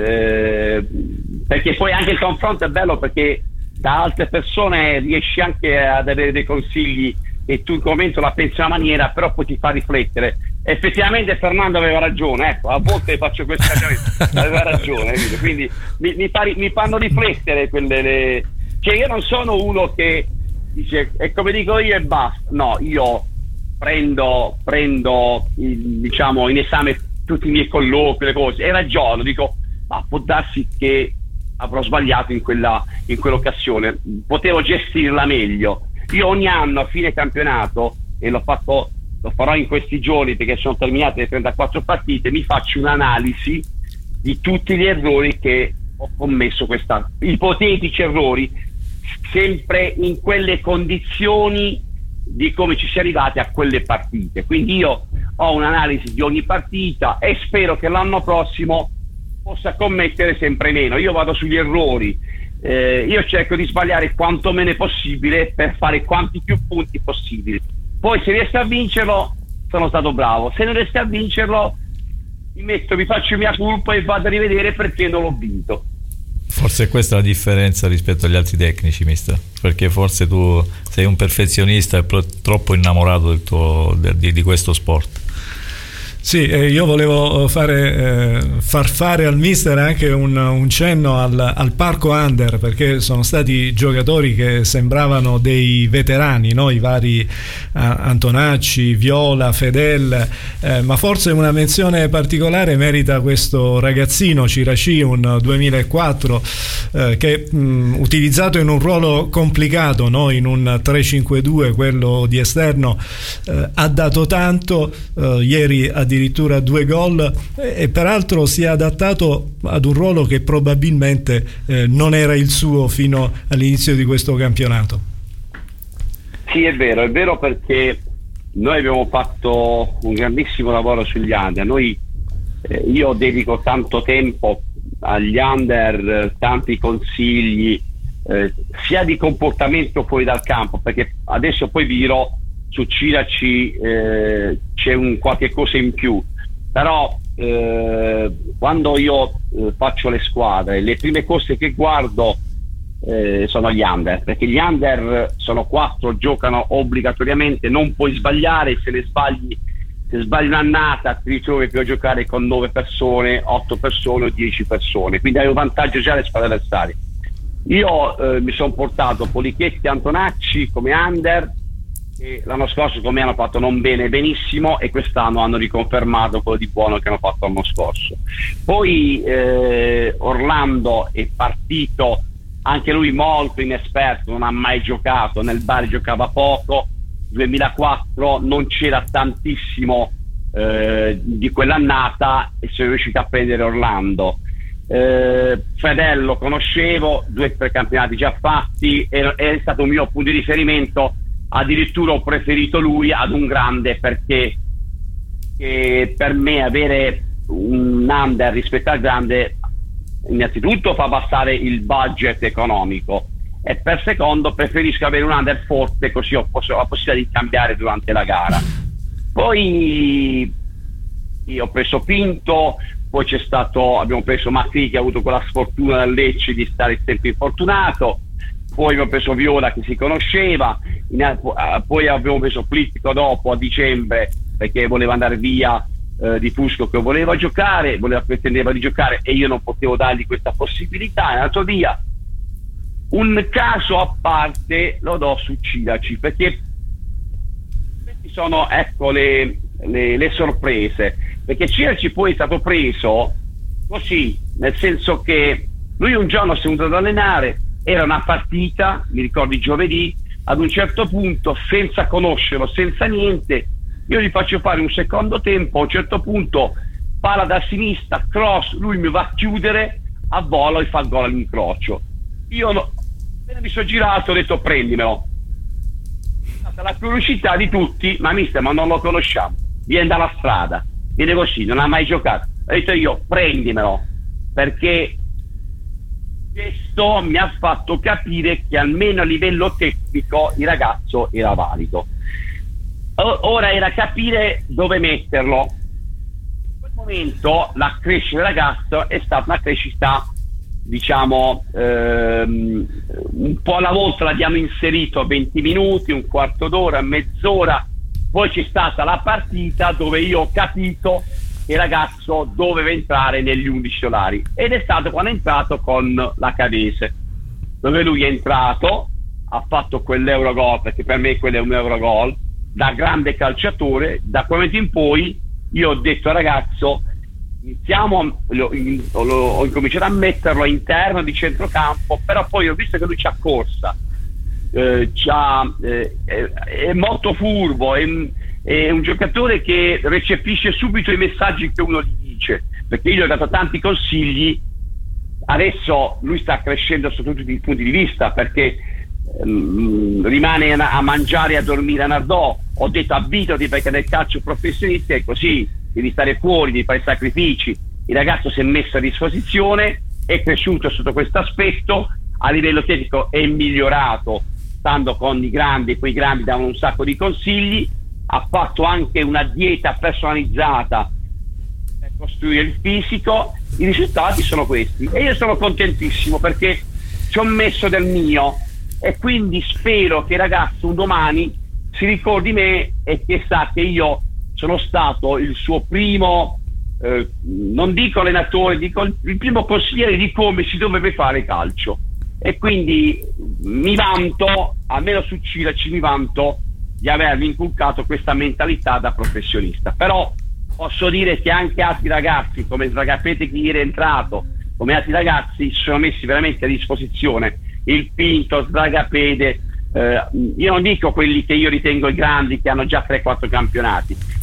eh, perché poi anche il confronto è bello, perché da altre persone riesci anche ad avere dei consigli e tu in quel momento la pensi in una maniera, però poi ti fa riflettere. Effettivamente Fernando aveva ragione, ecco, a volte faccio questa aveva ragione, quindi mi, mi, pari, mi fanno riflettere quelle le... cioè io non sono uno che dice e come dico io e basta, no, io prendo prendo diciamo in esame tutti i miei colloqui, le cose, e ragiono, dico ma può darsi che avrò sbagliato in quella in quell'occasione, potevo gestirla meglio. Io ogni anno a fine campionato, e l'ho fatto lo farò in questi giorni perché sono terminate le trentaquattro partite, mi faccio un'analisi di tutti gli errori che ho commesso quest'anno, ipotetici errori, sempre in quelle condizioni di come ci si è arrivati a quelle partite. Quindi io ho un'analisi di ogni partita e spero che l'anno prossimo possa commettere sempre meno. Io vado sugli errori, eh, io cerco di sbagliare quanto meno possibile per fare quanti più punti possibili. Poi se riesco a vincerlo sono stato bravo, se non riesco a vincerlo mi metto, mi faccio mia colpa e vado a rivedere perché non l'ho vinto. Forse è questa la differenza rispetto agli altri tecnici, mister, perché forse tu sei un perfezionista e pro- troppo innamorato del tuo, de, di, di questo sport. Sì, eh, io volevo fare, eh, far fare al mister anche un, un cenno al, al parco under, perché sono stati giocatori che sembravano dei veterani, no? I vari eh, Antonacci, Viola, Fedel, eh, ma forse una menzione particolare merita questo ragazzino Ciraci, un duemilaquattro, eh, che mh, utilizzato in un ruolo complicato, no? In un tre cinque due, quello di esterno, eh, ha dato tanto, eh, ieri ha addirittura due gol e, e peraltro si è adattato ad un ruolo che probabilmente eh, non era il suo fino all'inizio di questo campionato. Sì, è vero, è vero, perché noi abbiamo fatto un grandissimo lavoro sugli under. Noi, eh, io dedico tanto tempo agli under, eh, tanti consigli, eh, sia di comportamento fuori dal campo, perché adesso poi vi dirò su Ciraci eh, c'è un qualche cosa in più, però eh, quando io eh, faccio le squadre, le prime cose che guardo Eh, sono gli under, perché gli under sono quattro, giocano obbligatoriamente, non puoi sbagliare. Se le sbagli, se sbagli un'annata ti ritrovi più a giocare con nove persone, otto persone o dieci persone, quindi hai un vantaggio già alle squadre avversarie. Io eh, mi sono portato Polichetti e Antonacci come under, e l'anno scorso come hanno fatto non bene benissimo, e quest'anno hanno riconfermato quello di buono che hanno fatto l'anno scorso. Poi eh, Orlando è partito, anche lui molto inesperto, non ha mai giocato, nel Bari giocava poco, duemilaquattro non c'era tantissimo eh, di quell'annata e sono riuscito a prendere Orlando. eh, Fredello conoscevo, due o tre campionati già fatti, è, è stato un mio punto di riferimento, addirittura ho preferito lui ad un grande, perché eh, per me avere un under rispetto al grande innanzitutto fa passare il budget economico, e per secondo preferisco avere un under forte, così ho, ho la possibilità di cambiare durante la gara. Poi io ho preso Pinto, poi c'è stato, abbiamo preso Matri, che ha avuto quella sfortuna del Lecce di stare sempre infortunato, poi abbiamo preso Viola, che si conosceva, in, poi abbiamo preso Plittico dopo a dicembre, perché voleva andare via Eh, di Fusco, che voleva giocare, voleva, pretendeva di giocare, e io non potevo dargli questa possibilità, è andato via. Un caso a parte lo do su Ciraci, perché queste sono, ecco, le, le, le sorprese, perché Ciraci poi è stato preso così, nel senso che lui un giorno si è venuto ad allenare, era una partita, mi ricordo di giovedì, ad un certo punto, senza conoscerlo, senza niente, io gli faccio fare un secondo tempo, a un certo punto palla da sinistra, cross, lui mi va a chiudere a volo e fa il gol all'incrocio. Io no, mi sono girato e ho detto prendimelo. È stata la curiosità di tutti, ma mister, ma non lo conosciamo, viene dalla strada, viene così, non ha mai giocato. Ho detto io prendimelo, perché questo mi ha fatto capire che almeno a livello tecnico il ragazzo era valido. Ora era capire dove metterlo. In quel momento la crescita del ragazzo è stata una crescita, diciamo, ehm, un po' alla volta l'abbiamo inserito venti minuti, un quarto d'ora, mezz'ora, poi c'è stata la partita dove io ho capito che il ragazzo doveva entrare negli undici titolari, ed è stato quando è entrato con la Cavese, dove lui è entrato, ha fatto quell'Eurogol, perché per me quello è un Eurogol, da grande calciatore. Da quel momento in poi io ho detto al ragazzo iniziamo, lo, lo, ho incominciato a metterlo interno di centrocampo, però poi ho visto che lui c'ha corsa, eh, c'ha, eh, è, è molto furbo, è, è un giocatore che recepisce subito i messaggi che uno gli dice, perché io gli ho dato tanti consigli. Adesso lui sta crescendo sotto tutti i punti di vista, perché rimane a mangiare e a dormire a Nardò. Ho detto abituati, perché nel calcio professionista è così, devi stare fuori, devi fare sacrifici. Il ragazzo si è messo a disposizione, è cresciuto sotto questo aspetto, a livello tecnico è migliorato, stando con i grandi, quei grandi davano un sacco di consigli, ha fatto anche una dieta personalizzata per costruire il fisico. I risultati sono questi e io sono contentissimo, perché ci ho messo del mio, e quindi spero che il ragazzo un domani si ricordi me e che sa che io sono stato il suo primo, eh, non dico allenatore, dico il primo consigliere di come si dovrebbe fare calcio. E quindi mi vanto, almeno su Ciraci mi vanto di avergli inculcato questa mentalità da professionista. Però posso dire che anche altri ragazzi, come Sdragapete, che ieri è entrato, come altri ragazzi, si sono messi veramente a disposizione. Il Pinto, Sdragapede, eh, io non dico quelli che io ritengo i grandi, che hanno già tre quattro campionati,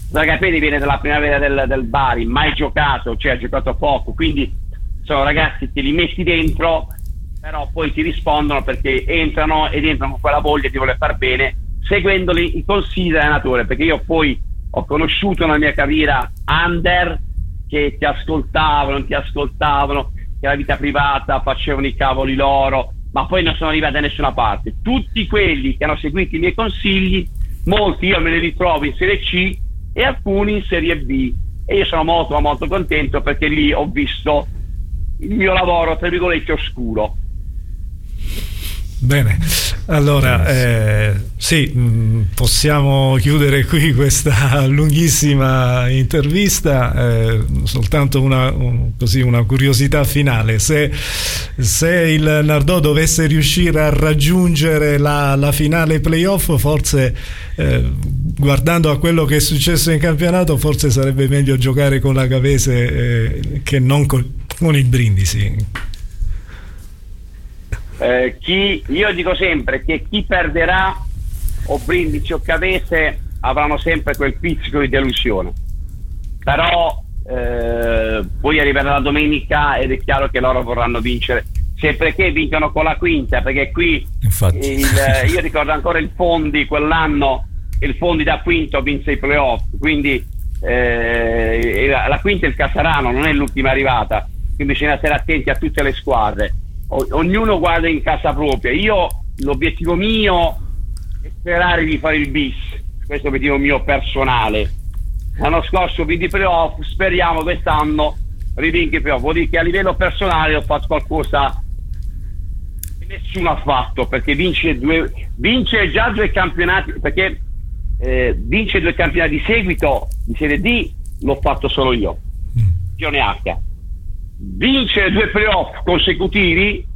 Zagapelli viene dalla primavera del, del Bari, mai giocato, cioè ha giocato poco, quindi sono ragazzi che li metti dentro, però poi ti rispondono perché entrano ed entrano con quella voglia di voler far bene, seguendoli i consigli dell'allenatore, perché io poi ho conosciuto nella mia carriera under che ti ascoltavano, non ti ascoltavano, che la vita privata facevano i cavoli loro, ma poi non sono arrivati da nessuna parte. Tutti quelli che hanno seguito i miei consigli, molti io me li ritrovo in Serie C e alcuni in Serie B, e io sono molto molto contento perché lì ho visto il mio lavoro tra virgolette oscuro. Bene, allora eh, sì, mh, possiamo chiudere qui questa lunghissima intervista. Eh, soltanto una, un, così, una curiosità finale: se, se il Nardò dovesse riuscire a raggiungere la, la finale playoff, forse eh, guardando a quello che è successo in campionato, forse sarebbe meglio giocare con la Gavese eh, che non con, con il Brindisi. Eh, chi, io dico sempre che chi perderà o Brindisi o Cavese avranno sempre quel pizzico di delusione, però eh, poi arriverà la domenica ed è chiaro che loro vorranno vincere, sempre che vincano con la quinta, perché qui il, io ricordo ancora il Fondi quell'anno, il Fondi da quinto vinse i playoff, quindi eh, la, la quinta è il Casarano, non è l'ultima arrivata, quindi bisogna stare attenti a tutte le squadre. O, ognuno guarda in casa propria. Io l'obiettivo mio è sperare di fare il bis, questo è l'obiettivo mio personale. L'anno scorso vinti i playoff, speriamo quest'anno rivinchi i playoff. Vuol dire che a livello personale ho fatto qualcosa che nessuno ha fatto, perché vince due vince già due campionati, perché eh, vince due campionati di seguito di Serie D l'ho fatto solo io, Gione H. Vincere due playoff consecutivi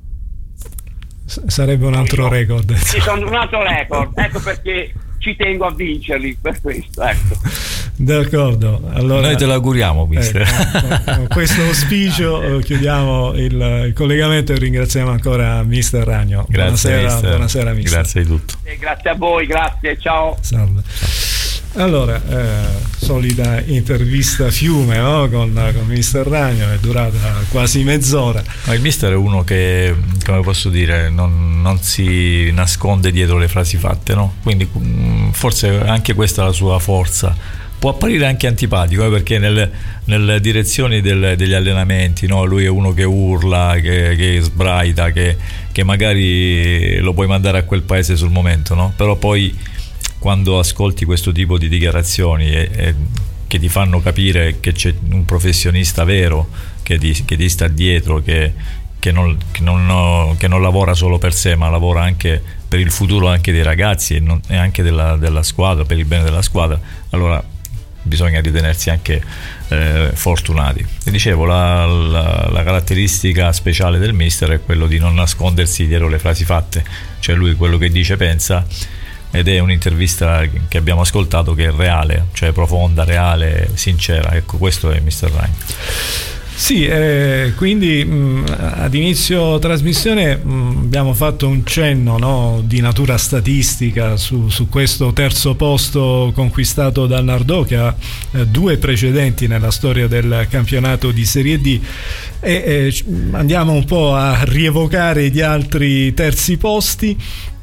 sarebbe un altro record. Sì, sono un altro record, ecco perché ci tengo a vincerli, per questo, ecco. D'accordo, allora noi te lo auguriamo, mister. Ecco, con questo auspicio chiudiamo il, il collegamento e ringraziamo ancora mister Ragno. Grazie, buonasera, mister. buonasera mister. Grazie di tutto. E grazie a voi, grazie, ciao. Salve. Allora, eh, solita intervista fiume, no? con, con mister Ragno, è durata quasi mezz'ora. Ma il mister è uno che, come posso dire, non, non si nasconde dietro le frasi fatte, no? Quindi mh, forse anche questa è la sua forza. Può apparire anche antipatico, eh, perché nel, nelle direzioni del, degli allenamenti, no? Lui è uno che urla, che, che sbraita, che, che magari lo puoi mandare a quel paese sul momento, no? Però poi quando ascolti questo tipo di dichiarazioni e, e che ti fanno capire che c'è un professionista vero che ti, che ti sta dietro, che, che, non, che, non, che non lavora solo per sé, ma lavora anche per il futuro anche dei ragazzi e, non, e anche della, della squadra, per il bene della squadra, allora bisogna ritenersi anche eh, fortunati. E dicevo, la, la, la caratteristica speciale del mister è quello di non nascondersi dietro le frasi fatte, cioè lui quello che dice pensa, ed è un'intervista che abbiamo ascoltato che è reale, cioè profonda, reale, sincera. Ecco, questo è mister Ragno. Sì, eh, quindi mh, ad inizio trasmissione mh, abbiamo fatto un cenno, no, di natura statistica su, su questo terzo posto conquistato dal Nardò, che ha eh, due precedenti nella storia del campionato di Serie D, e eh, andiamo un po' a rievocare gli altri terzi posti.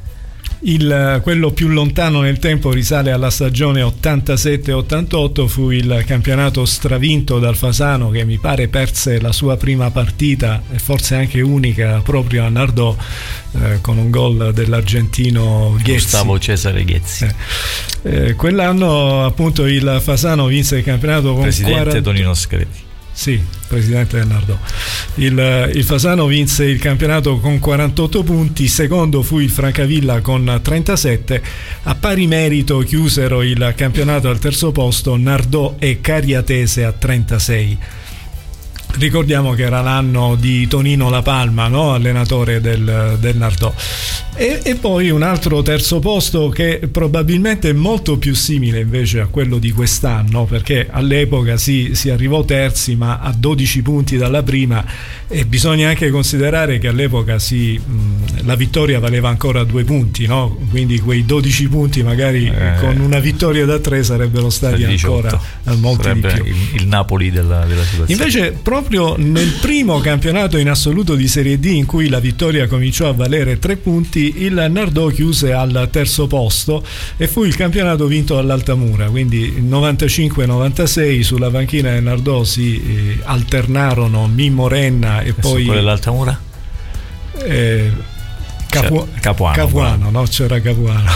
Il, quello più lontano nel tempo risale alla stagione ottantasette ottantotto, fu il campionato stravinto dal Fasano, che mi pare perse la sua prima partita e forse anche unica proprio a Nardò, eh, con un gol dell'argentino Ghezzi, Gustavo Cesare Ghezzi. Eh, eh, quell'anno appunto il Fasano vinse il campionato con presidente quaranta... Tonino Scretti. Sì, presidente del Nardò. Il, il Fasano vinse il campionato con quarantotto punti, secondo fu il Francavilla con trentasette, a pari merito chiusero il campionato al terzo posto Nardò e Cariatese a trentasei. ricordiamo che era l'anno di Tonino La Palma, no? Allenatore del, del Nardò. E, e poi un altro terzo posto che probabilmente è molto più simile invece a quello di quest'anno, perché all'epoca si, si arrivò terzi ma a dodici punti dalla prima, e bisogna anche considerare che all'epoca si, mh, la vittoria valeva ancora due punti, no? Quindi quei dodici punti magari eh, con una vittoria da tre sarebbero stati ancora molti sarebbe di più. Il, il Napoli della, della situazione. Invece proprio nel primo campionato in assoluto di Serie D, in cui la vittoria cominciò a valere tre punti, il Nardò chiuse al terzo posto e fu il campionato vinto dall'Altamura, quindi novantacinque novantasei. Sulla panchina del Nardò si eh, alternarono Mimmo Renna e, e poi quello dell'Altamura? Eh, Capu- Capuano, Capuano, no? C'era Capuano.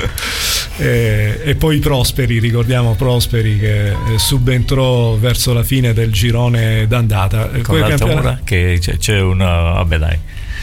e, e poi Prosperi, ricordiamo Prosperi che eh, subentrò verso la fine del girone d'andata. Con l'Altamura campionato... che c'è, c'è una vabbè dai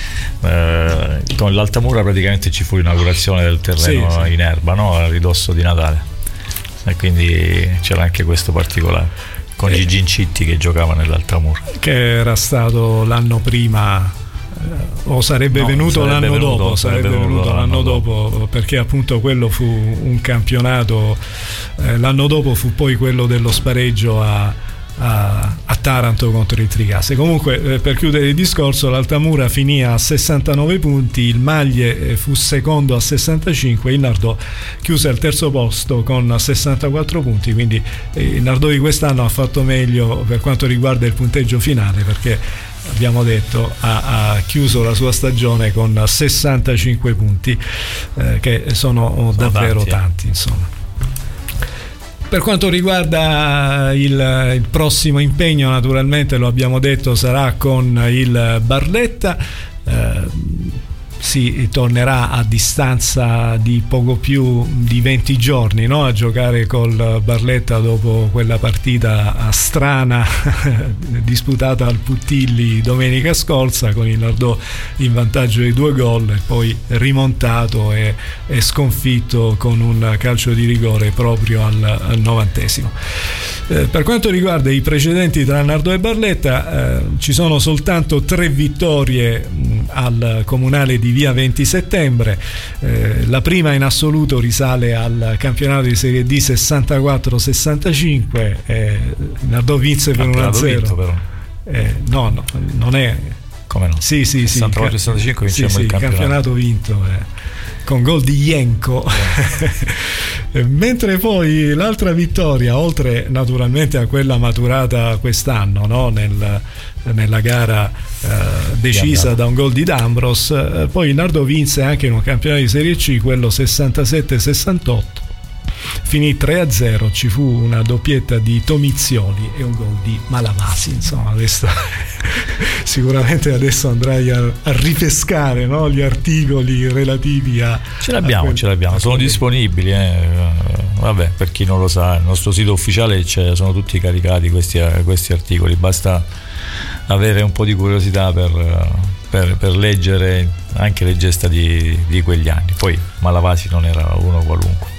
eh, con l'Altamura praticamente ci fu l'inaugurazione del terreno sì, sì. in erba, no? A ridosso di Natale, e quindi c'era anche questo particolare con eh, Gigi Incitti che giocava nell'Altamura, che era stato l'anno prima o sarebbe no, venuto sarebbe l'anno venuto, dopo sarebbe, sarebbe venuto, venuto l'anno dopo, dopo perché appunto quello fu un campionato eh, l'anno dopo fu poi quello dello spareggio a, a, a Taranto contro il Tricase. Comunque eh, per chiudere il discorso, l'Altamura finì a sessantanove punti, il Maglie eh, fu secondo a sessantacinque, il Nardò chiuse al terzo posto con sessantaquattro punti, quindi eh, il Nardò di quest'anno ha fatto meglio per quanto riguarda il punteggio finale, perché abbiamo detto ha, ha chiuso la sua stagione con sessantacinque punti, eh, che sono, sono davvero tanti, tanti insomma. Per quanto riguarda il, il prossimo impegno, naturalmente lo abbiamo detto, sarà con il Barletta. eh, si tornerà a distanza di poco più di venti giorni, no? A giocare col Barletta dopo quella partita strana disputata al Puttilli domenica scorsa, con il Nardò in vantaggio di due gol e poi rimontato e, e sconfitto con un calcio di rigore proprio al, al novantesimo. Eh, per quanto riguarda i precedenti tra Nardò e Barletta, eh, ci sono soltanto tre vittorie mh, al comunale di via venti settembre. Eh, la prima in assoluto risale al campionato di Serie D sessantaquattro sessantacinque. eh, Nardò vinse per uno a zero. Eh, no, no, non è. Come no? Sì, sì, sì. sessantaquattro sessantacinque vincemmo sì, sì, il campionato. campionato vinto. Eh. Con gol di Jenko. Yeah. Mentre poi l'altra vittoria, oltre naturalmente a quella maturata quest'anno, no? Nel, nella gara eh, decisa da un gol di D'Ambros, eh, poi il Nardò vinse anche in un campionato di Serie C, quello sessantasette sessantotto. Finì tre a zero, ci fu una doppietta di Tomizioli e un gol di Malavasi. Insomma, questo sicuramente adesso andrai a, a ripescare, no? Gli articoli relativi a ce l'abbiamo, a quel, ce l'abbiamo, sono disponibili, eh. Vabbè, per chi non lo sa, il nostro sito ufficiale c'è, sono tutti caricati questi, questi articoli, basta avere un po' di curiosità per, per, per leggere anche le gesta di, di quegli anni. Poi Malavasi non era uno qualunque.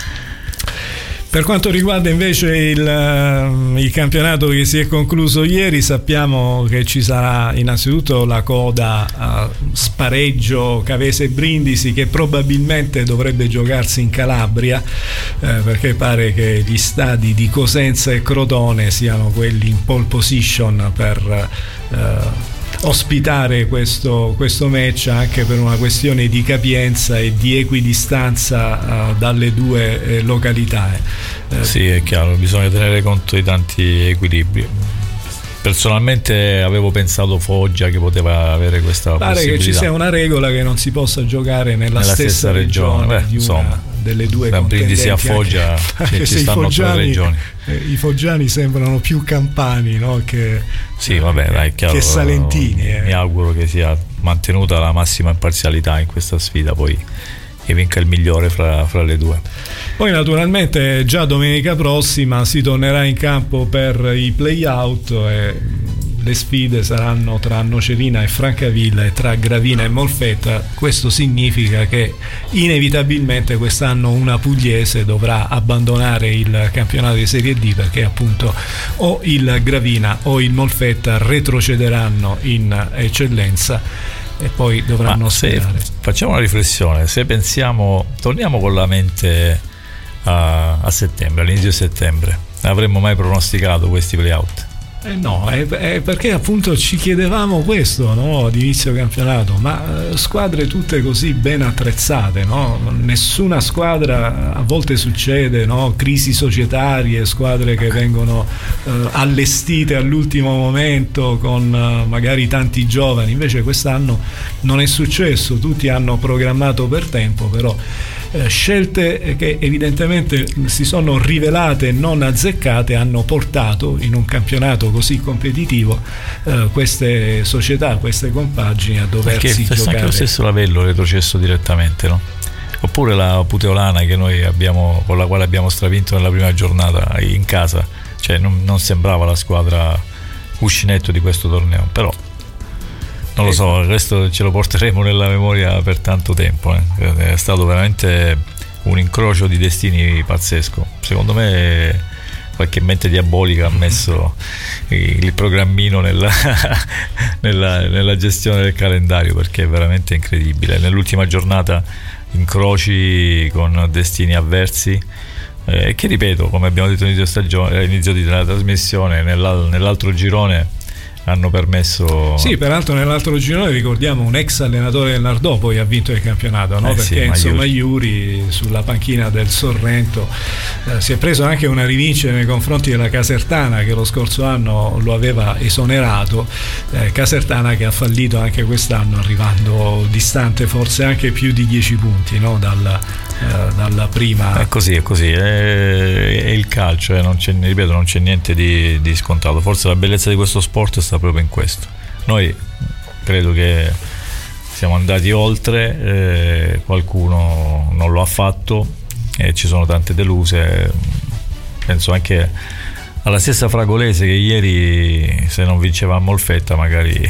Per quanto riguarda invece il, il campionato che si è concluso ieri, sappiamo che ci sarà innanzitutto la coda uh, spareggio Cavese Brindisi, che probabilmente dovrebbe giocarsi in Calabria, eh, perché pare che gli stadi di Cosenza e Crotone siano quelli in pole position per uh, ospitare questo, questo match, anche per una questione di capienza e di equidistanza uh, dalle due eh, località. Eh. Sì, è chiaro, bisogna tenere conto di tanti equilibri. Personalmente avevo pensato Foggia che poteva avere questa pare possibilità. Pare che ci sia una regola che non si possa giocare nella, nella stessa, stessa regione, regione Beh, di una insomma, delle due contendenti. Da Brindisi a Foggia ci, ci stanno tre regioni. Eh, I foggiani sembrano più campani, no? che, sì, vabbè, dai, chiaro, che salentini. Eh. Mi auguro che sia mantenuta la massima imparzialità in questa sfida, poi che vinca il migliore fra, fra le due. Poi naturalmente già domenica prossima si tornerà in campo per i play-out e le sfide saranno tra Nocerina e Francavilla e tra Gravina e Molfetta. Questo significa che inevitabilmente quest'anno una pugliese dovrà abbandonare il campionato di Serie D, perché appunto o il Gravina o il Molfetta retrocederanno in eccellenza e poi dovranno sperare. Facciamo una riflessione, se pensiamo, torniamo con la mente a, a settembre, all'inizio settembre, avremmo mai pronosticato questi playout? Eh no, è, è perché appunto ci chiedevamo questo, no, di inizio campionato, ma squadre tutte così ben attrezzate, no? Nessuna squadra, a volte succede, no? Crisi societarie, squadre che vengono eh, allestite all'ultimo momento con eh, magari tanti giovani, invece quest'anno non è successo, tutti hanno programmato per tempo, però Eh, scelte che evidentemente si sono rivelate non azzeccate hanno portato in un campionato così competitivo eh, queste società, queste compagini a doversi Perché giocare. Anche lo stesso Lavello retrocesso direttamente, no? Oppure la Puteolana che noi abbiamo, con la quale abbiamo stravinto nella prima giornata in casa, cioè non, non sembrava la squadra cuscinetto di questo torneo, però non lo so, il resto ce lo porteremo nella memoria per tanto tempo, eh. È stato veramente un incrocio di destini pazzesco. Secondo me qualche mente diabolica ha messo il programmino nella, nella, nella gestione del calendario, perché è veramente incredibile. Nell'ultima giornata incroci con destini avversi, e eh, che ripeto, come abbiamo detto all'inizio stagione, all'inizio della trasmissione, nell'al, nell'altro girone hanno permesso. Sì, peraltro nell'altro girone ricordiamo un ex allenatore del Nardò poi ha vinto il campionato, no? Eh Perché sì, insomma Maiuri. Iuri sulla panchina del Sorrento eh, si è preso anche una rivincita nei confronti della Casertana, che lo scorso anno lo aveva esonerato, eh, Casertana che ha fallito anche quest'anno, arrivando distante forse anche più di dieci punti, no? Dalla, eh, dalla prima. È così, è così, è, è il calcio, eh, non c'è, ripeto, non c'è niente di, di scontato. Forse la bellezza di questo sport sta proprio in questo. Noi credo che siamo andati oltre, eh, qualcuno non lo ha fatto e ci sono tante deluse. Penso anche alla stessa Fragolese che ieri, se non vinceva a Molfetta, magari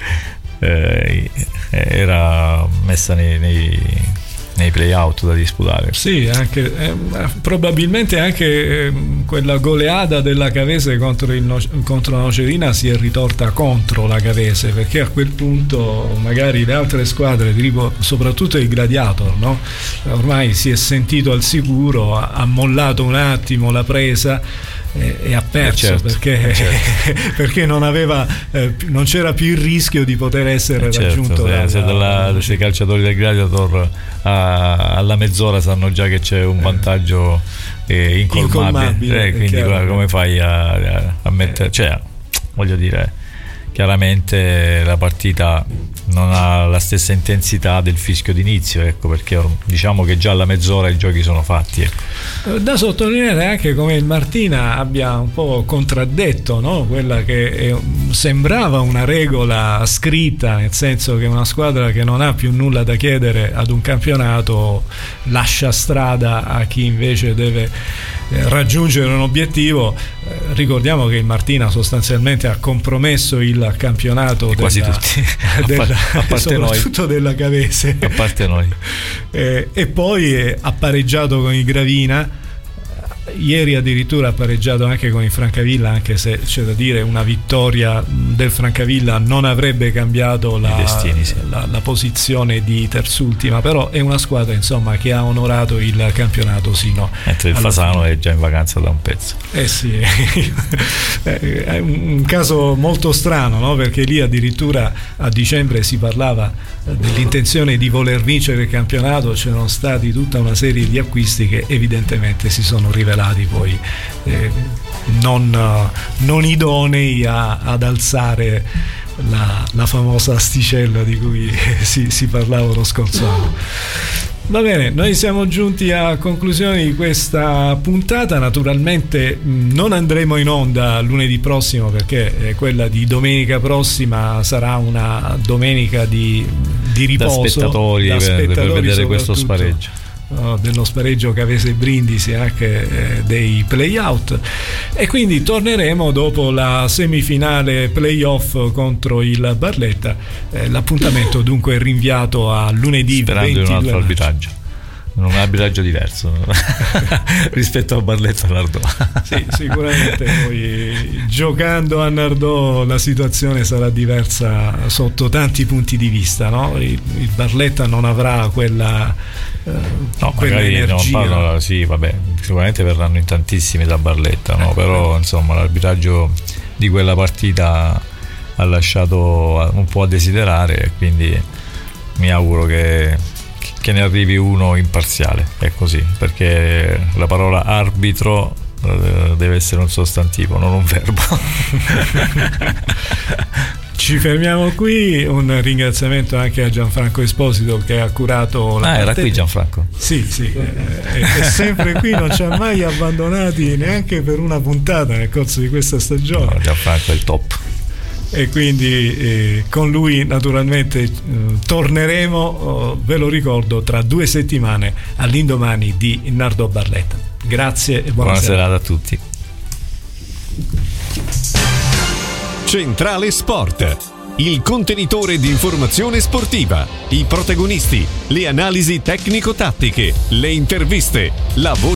eh, era messa nei, nei nei play-out da disputare. Sì, anche, eh, probabilmente anche eh, quella goleada della Cavese contro, il no- contro la Nocerina si è ritorta contro la Cavese, perché a quel punto magari le altre squadre, tipo, soprattutto il Gladiator, no? Ormai si è sentito al sicuro, ha, ha mollato un attimo la presa e, e ha perso, eh certo, perché, eh certo. perché non aveva eh, non c'era più il rischio di poter essere eh certo, raggiunto se, dalla, se, dalla, se i calciatori del Gladiator a, alla mezz'ora sanno già che c'è un vantaggio eh, incolmabile, incolmabile eh, quindi guarda, come fai a, a, a mettere, cioè voglio dire, chiaramente la partita non ha la stessa intensità del fischio d'inizio, ecco, perché diciamo che già alla mezz'ora i giochi sono fatti, ecco. Da sottolineare anche come il Martina abbia un po' contraddetto, no? Quella che è, sembrava una regola scritta, nel senso che una squadra che non ha più nulla da chiedere ad un campionato lascia strada a chi invece deve eh, raggiungere un obiettivo. Eh, ricordiamo che il Martina sostanzialmente ha compromesso il campionato della, quasi tutti della, a parte soprattutto noi. della Cavese, a parte noi eh, e poi eh, ha pareggiato con il Gravina. Ieri addirittura ha pareggiato anche con il Francavilla, anche se c'è da dire una vittoria del Francavilla non avrebbe cambiato la, destini, sì. la, la posizione di terzultima, però è una squadra insomma che ha onorato il campionato sino mentre il Fasano fine. È già in vacanza da un pezzo. Eh sì, è un caso molto strano, no? Perché lì addirittura a dicembre si parlava dell'intenzione di voler vincere il campionato, c'erano stati tutta una serie di acquisti che evidentemente si sono rivelati poi eh, non, non idonei a, ad alzare la, la famosa asticella di cui si, si parlava lo scorso anno. Va bene, noi siamo giunti a conclusione di questa puntata. Naturalmente non andremo in onda lunedì prossimo, perché quella di domenica prossima sarà una domenica di, di riposo da spettatori, da spettatori per, per vedere questo spareggio. uh, dello spareggio Cavese Brindisi, anche eh, dei play-out, e quindi torneremo dopo la semifinale play-off contro il Barletta. Eh, l'appuntamento dunque è rinviato a lunedì sperando in un ventidue altro maggio. arbitraggio, un arbitraggio diverso rispetto a Barletta e Nardò. Sì, sicuramente poi giocando a Nardò la situazione sarà diversa sotto tanti punti di vista, no? Il, il Barletta non avrà quella, eh, no, quella magari energia. non parlo, sì, vabbè, sicuramente verranno in tantissimi da Barletta, no? Però insomma l'arbitraggio di quella partita ha lasciato un po' a desiderare, e quindi mi auguro che che ne arrivi uno imparziale, è così, perché la parola arbitro eh, deve essere un sostantivo, non un verbo. Ci fermiamo qui, un ringraziamento anche a Gianfranco Esposito che ha curato la ah era parte... qui Gianfranco? Sì, sì, è, è sempre qui, non ci ha mai abbandonati neanche per una puntata nel corso di questa stagione. No, Gianfranco è il top. E quindi eh, con lui naturalmente eh, torneremo, oh, ve lo ricordo, tra due settimane all'indomani di Nardò Barletta. Grazie e buona, buona serata. serata a tutti. Centrale Sport, il contenitore di informazione sportiva, i protagonisti, le analisi tecnico-tattiche, le interviste, la voce